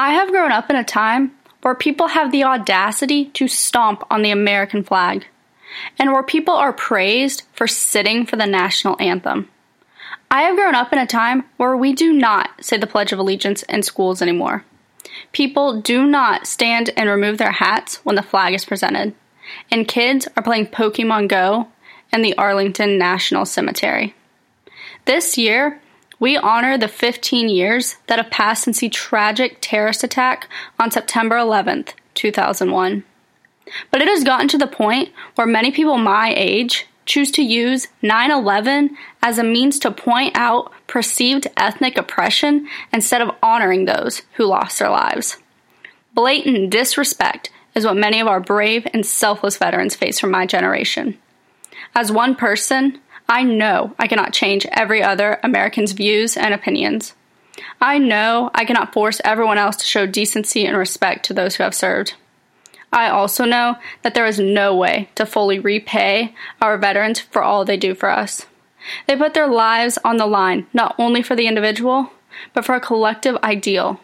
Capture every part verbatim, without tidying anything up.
I have grown up in a time where people have the audacity to stomp on the American flag, and where people are praised for sitting for the national anthem. I have grown up in a time where we do not say the Pledge of Allegiance in schools anymore. People do not stand and remove their hats when the flag is presented, and kids are playing Pokemon Go in the Arlington National Cemetery. This year, we honor the fifteen years that have passed since the tragic terrorist attack on September eleventh, two thousand one. But it has gotten to the point where many people my age choose to use nine eleven as a means to point out perceived ethnic oppression instead of honoring those who lost their lives. Blatant disrespect is what many of our brave and selfless veterans face from my generation. As one person, I know I cannot change every other American's views and opinions. I know I cannot force everyone else to show decency and respect to those who have served. I also know that there is no way to fully repay our veterans for all they do for us. They put their lives on the line, not only for the individual, but for a collective ideal.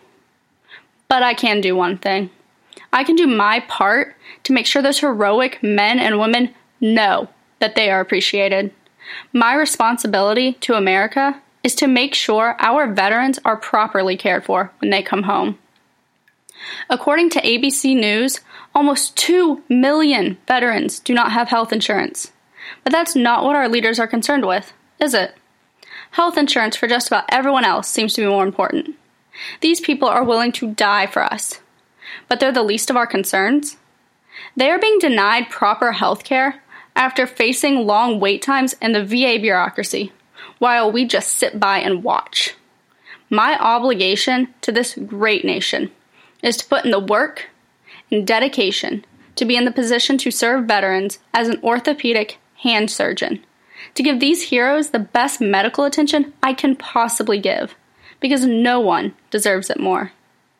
But I can do one thing. I can do my part to make sure those heroic men and women know that they are appreciated. My responsibility to America is to make sure our veterans are properly cared for when they come home. According to A B C News, almost two million veterans do not have health insurance. But that's not what our leaders are concerned with, is it? Health insurance for just about everyone else seems to be more important. These people are willing to die for us, but they're the least of our concerns. They are being denied proper health care after facing long wait times in the V A bureaucracy, while we just sit by and watch. My obligation to this great nation is to put in the work and dedication to be in the position to serve veterans as an orthopedic hand surgeon, to give these heroes the best medical attention I can possibly give, because no one deserves it more.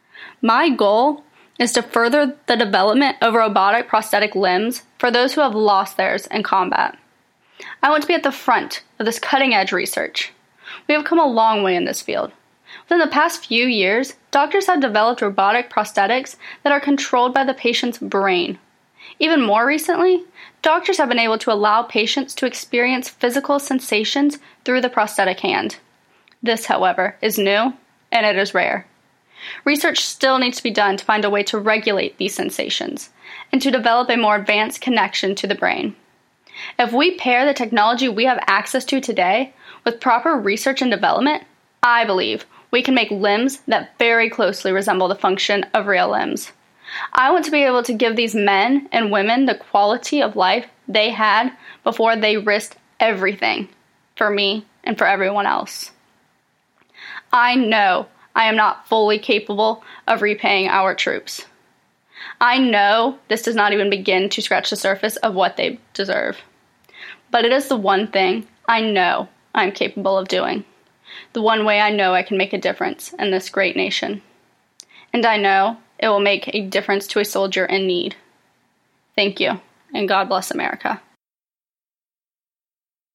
My goal is to further the development of robotic prosthetic limbs for those who have lost theirs in combat. I want to be at the front of this cutting-edge research. We have come a long way in this field. Within the past few years, doctors have developed robotic prosthetics that are controlled by the patient's brain. Even more recently, doctors have been able to allow patients to experience physical sensations through the prosthetic hand. This, however, is new, and it is rare. Research still needs to be done to find a way to regulate these sensations, and to develop a more advanced connection to the brain. If we pair the technology we have access to today with proper research and development, I believe we can make limbs that very closely resemble the function of real limbs. I want to be able to give these men and women the quality of life they had before they risked everything for me and for everyone else. I know I am not fully capable of repaying our troops. I know this does not even begin to scratch the surface of what they deserve. But it is the one thing I know I'm capable of doing. The one way I know I can make a difference in this great nation. And I know it will make a difference to a soldier in need. Thank you, and God bless America.